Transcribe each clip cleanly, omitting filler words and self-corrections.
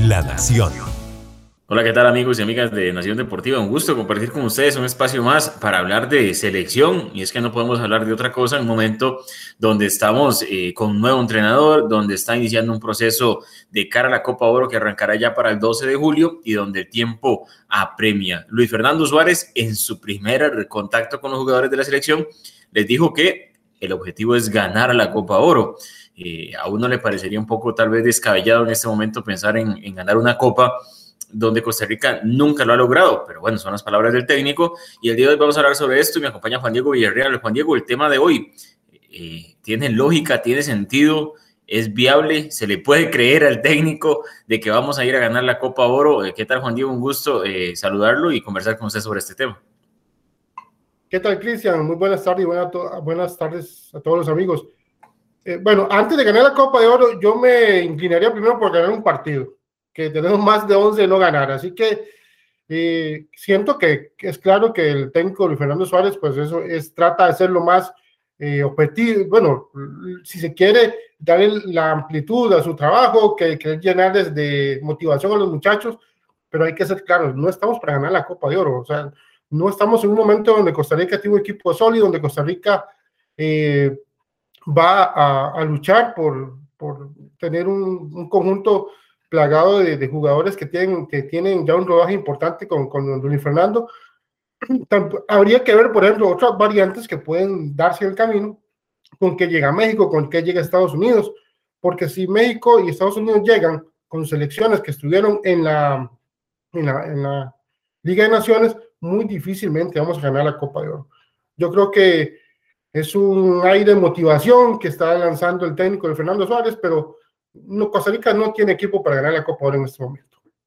La Nación. Hola, ¿qué tal amigos y amigas de Nación Deportiva? Un gusto compartir con ustedes un espacio más para hablar de selección, y es que no podemos hablar de otra cosa en un momento donde estamos con un nuevo entrenador, donde está iniciando un proceso de cara a la Copa Oro que arrancará ya para el 12 de julio y donde el tiempo apremia. Luis Fernando Suárez, en su primer contacto con los jugadores de la selección, les dijo que el objetivo es ganar a la Copa Oro. A uno le parecería un poco tal vez descabellado en este momento pensar en ganar una Copa donde Costa Rica nunca lo ha logrado, pero bueno, son las palabras del técnico, y el día de hoy vamos a hablar sobre esto y me acompaña Juan Diego Villarreal. Juan Diego, el tema de hoy tiene lógica, tiene sentido, es viable, se le puede creer al técnico de que vamos a ir a ganar la Copa Oro. ¿Qué tal, Juan Diego? Un gusto saludarlo y conversar con usted sobre este tema. ¿Qué tal, Cristian? Muy buenas tardes y buenas tardes a todos los amigos. Bueno, antes de ganar la Copa de Oro, yo me inclinaría primero por ganar un partido, que tenemos más de 11 de no ganar, así que siento que es claro que el técnico Luis Fernando Suárez, pues eso trata de ser lo más objetivo, bueno, si se quiere darle la amplitud a su trabajo, que llenarles de motivación a los muchachos, pero hay que ser claros, no estamos para ganar la Copa de Oro, o sea, no estamos en un momento donde Costa Rica tiene un equipo sólido, donde Costa Rica va a luchar por tener un conjunto plagado de jugadores que tienen ya un rodaje importante con Luis Fernando. Habría que ver, por ejemplo, otras variantes que pueden darse en el camino, con que llega México, con que llega Estados Unidos, porque si México y Estados Unidos llegan con selecciones que estuvieron en la Liga de Naciones, muy difícilmente vamos a ganar la Copa de Oro. Yo creo que es un aire de motivación que está lanzando el técnico de Fernando Suárez, pero Costa Rica no tiene equipo para ganar la Copa Oro en este momento.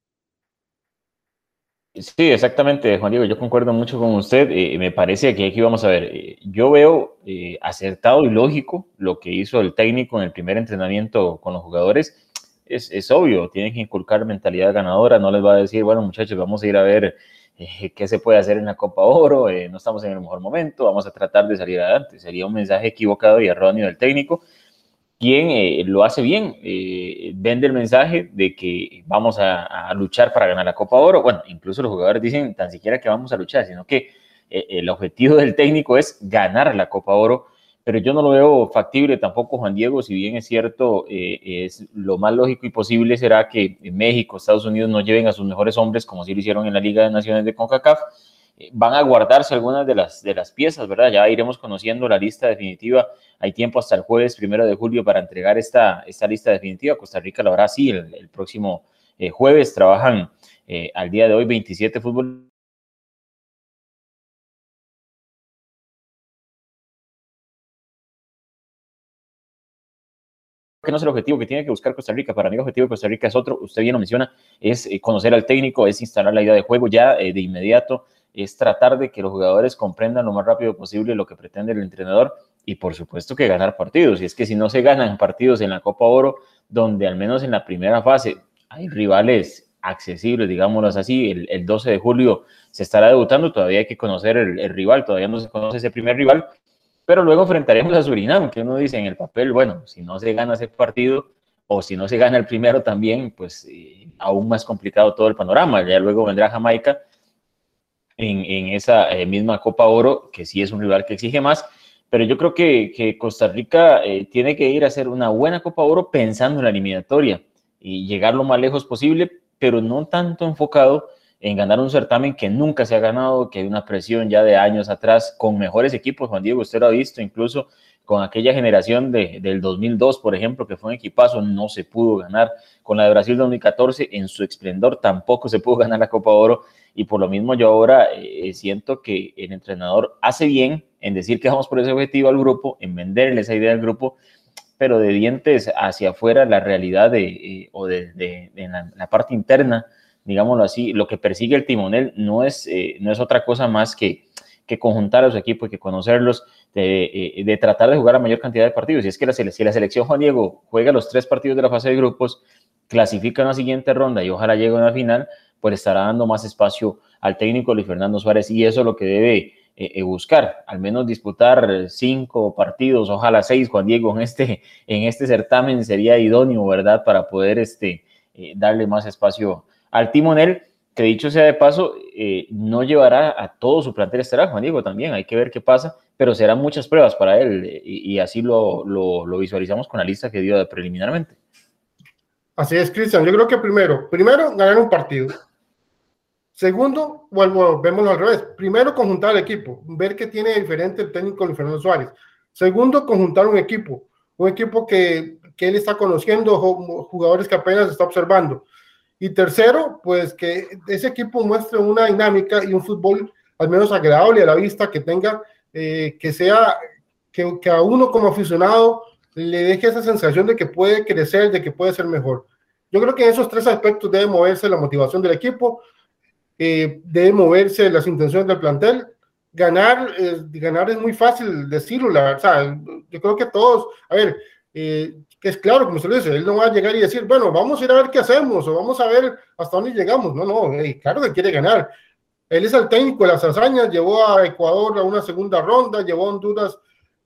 Sí, exactamente, Juan Diego, yo concuerdo mucho con usted. Me parece que aquí vamos a ver, yo veo acertado y lógico lo que hizo el técnico en el primer entrenamiento con los jugadores. Es obvio, tienen que inculcar mentalidad ganadora, no les va a decir, bueno muchachos, vamos a ir a ver qué se puede hacer en la Copa Oro, no estamos en el mejor momento, vamos a tratar de salir adelante. Sería un mensaje equivocado y erróneo del técnico, quien lo hace bien, vende el mensaje de que vamos a luchar para ganar la Copa Oro. Bueno, incluso los jugadores dicen tan siquiera que vamos a luchar, sino que el objetivo del técnico es ganar la Copa Oro, pero yo no lo veo factible tampoco, Juan Diego. Si bien es cierto, es lo más lógico y posible será que México, Estados Unidos no lleven a sus mejores hombres, como sí lo hicieron en la Liga de Naciones de CONCACAF. Van a guardarse algunas de las piezas, ¿verdad? Ya iremos conociendo la lista definitiva. Hay tiempo hasta el jueves 1 de julio para entregar esta lista definitiva. Costa Rica lo hará así el próximo jueves. Trabajan al día de hoy 27 fútbol. Que no es el objetivo que tiene que buscar Costa Rica. Para mí el objetivo de Costa Rica es otro, usted bien lo menciona, es conocer al técnico, es instalar la idea de juego ya de inmediato, es tratar de que los jugadores comprendan lo más rápido posible lo que pretende el entrenador, y por supuesto que ganar partidos. Y es que si no se ganan partidos en la Copa Oro, donde al menos en la primera fase hay rivales accesibles, digámoslo así, el 12 de julio se estará debutando, todavía hay que conocer el rival, todavía no se conoce ese primer rival, pero luego enfrentaremos a Surinam, que uno dice en el papel, bueno, si no se gana ese partido, o si no se gana el primero también, pues aún más complicado todo el panorama. Ya luego vendrá Jamaica en esa misma Copa Oro, que sí es un rival que exige más, pero yo creo que Costa Rica tiene que ir a hacer una buena Copa Oro pensando en la eliminatoria y llegar lo más lejos posible, pero no tanto enfocado en ganar un certamen que nunca se ha ganado, que hay una presión ya de años atrás, con mejores equipos. Juan Diego, usted lo ha visto, incluso con aquella generación del 2002, por ejemplo, que fue un equipazo, no se pudo ganar. Con la de Brasil 2014, en su esplendor, tampoco se pudo ganar la Copa Oro, y por lo mismo yo ahora siento que el entrenador hace bien en decir que vamos por ese objetivo al grupo, en venderle esa idea al grupo, pero de dientes hacia afuera la realidad o de la parte interna, digámoslo así, lo que persigue el timonel no es otra cosa más que conjuntar a los equipos, que conocerlos, de tratar de jugar la mayor cantidad de partidos. Y es que si la selección, Juan Diego, juega los 3 partidos de la fase de grupos, clasifica en la siguiente ronda y ojalá llegue a una final, pues estará dando más espacio al técnico Luis Fernando Suárez, y eso es lo que debe buscar, al menos disputar 5 partidos, ojalá 6, Juan Diego, en este certamen sería idóneo, ¿verdad?, para poder darle más espacio al timonel, que dicho sea de paso, no llevará a todo su plantel estelar, Juan Diego, también hay que ver qué pasa, pero serán muchas pruebas para él, y así lo visualizamos con la lista que dio preliminarmente. Así es, Cristian. Yo creo que primero ganar un partido. Segundo, bueno, vémoslo al revés. Primero, conjuntar el equipo, ver qué tiene diferente el técnico Luis Fernando Suárez. Segundo, conjuntar un equipo que él está conociendo, jugadores que apenas está observando. Y tercero, pues que ese equipo muestre una dinámica y un fútbol al menos agradable a la vista, que tenga, que a uno como aficionado le deje esa sensación de que puede crecer, de que puede ser mejor. Yo creo que en esos tres aspectos debe moverse la motivación del equipo, debe moverse las intenciones del plantel. Ganar es muy fácil decirlo, o sea, yo creo que todos, a ver, que es claro, como se lo dice, él no va a llegar y decir, bueno, vamos a ir a ver qué hacemos, o vamos a ver hasta dónde llegamos. No, claro que quiere ganar. Él es el técnico de las hazañas, llevó a Ecuador a una segunda ronda, llevó a Honduras,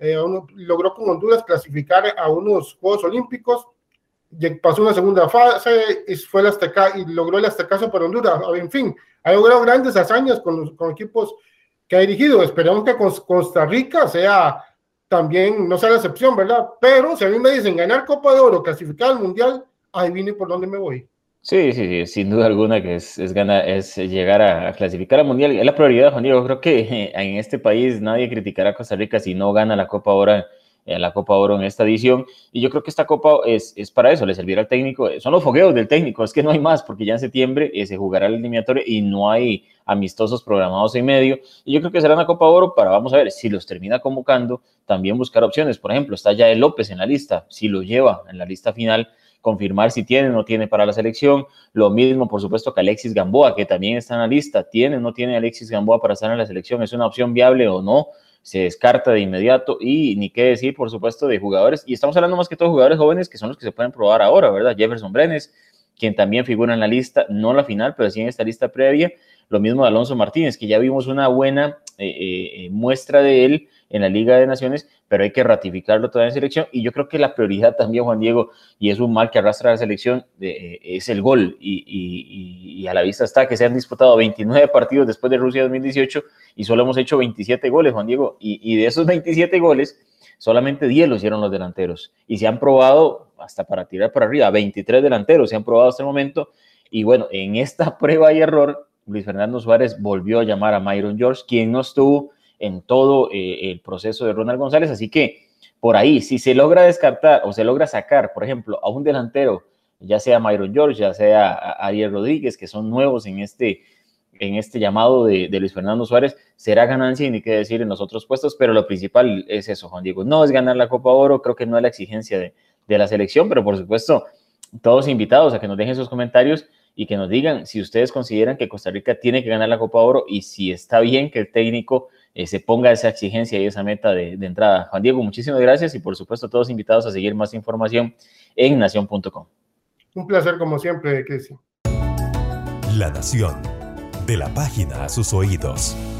logró con Honduras clasificar a unos Juegos Olímpicos, pasó una segunda fase, fue el Azteca y logró el Aztecaso para Honduras. En fin, ha logrado grandes hazañas con equipos que ha dirigido. Esperamos que Costa Rica sea también, no sea la excepción, ¿verdad? Pero si a mí me dicen ganar Copa de Oro, clasificar al Mundial, adivine por dónde me voy. Sí, sin duda alguna que es llegar a clasificar al Mundial. Es la prioridad, Juan Diego. Creo que en este país nadie criticará a Costa Rica si no gana la Copa Oro en esta edición, y yo creo que esta Copa es para eso, le servirá al técnico, son los fogueos del técnico, es que no hay más, porque ya en septiembre se jugará el eliminatorio y no hay amistosos programados en medio, y yo creo que será una Copa Oro para, vamos a ver, si los termina convocando, también buscar opciones. Por ejemplo, está Yael López en la lista, si lo lleva en la lista final, confirmar si tiene o no tiene para la selección. Lo mismo, por supuesto, que Alexis Gamboa, que también está en la lista, tiene o no tiene Alexis Gamboa para estar en la selección, es una opción viable o no, se descarta de inmediato. Y ni qué decir, por supuesto, de jugadores, y estamos hablando más que todo de jugadores jóvenes que son los que se pueden probar ahora, ¿verdad? Jefferson Brenes, quien también figura en la lista, no la final, pero sí en esta lista previa. Lo mismo de Alonso Martínez, que ya vimos una buena muestra de él en la Liga de Naciones, pero hay que ratificarlo todavía en selección. Y yo creo que la prioridad también, Juan Diego, y es un mal que arrastra la selección, es el gol, y a la vista está que se han disputado 29 partidos después de Rusia 2018 y solo hemos hecho 27 goles, Juan Diego, y de esos 27 goles solamente 10 lo hicieron los delanteros, y se han probado, hasta para tirar para arriba, 23 delanteros se han probado hasta el momento. Y bueno, en esta prueba y error, Luis Fernando Suárez volvió a llamar a Myron George, quien no estuvo en todo el proceso de Ronald González. Así que por ahí, si se logra descartar o se logra sacar, por ejemplo, a un delantero, ya sea Myron George, ya sea a Ariel Rodríguez, que son nuevos en este llamado de Luis Fernando Suárez, será ganancia, y ni qué decir en los otros puestos. Pero lo principal es eso, Juan Diego, no es ganar la Copa Oro, creo que no es la exigencia de la selección, pero por supuesto, todos invitados a que nos dejen sus comentarios y que nos digan si ustedes consideran que Costa Rica tiene que ganar la Copa Oro, y si está bien que el técnico se ponga esa exigencia y esa meta de entrada. Juan Diego, muchísimas gracias, y por supuesto todos invitados a seguir más información en nación.com. Un placer como siempre, Cristian. La Nación, de la página a sus oídos.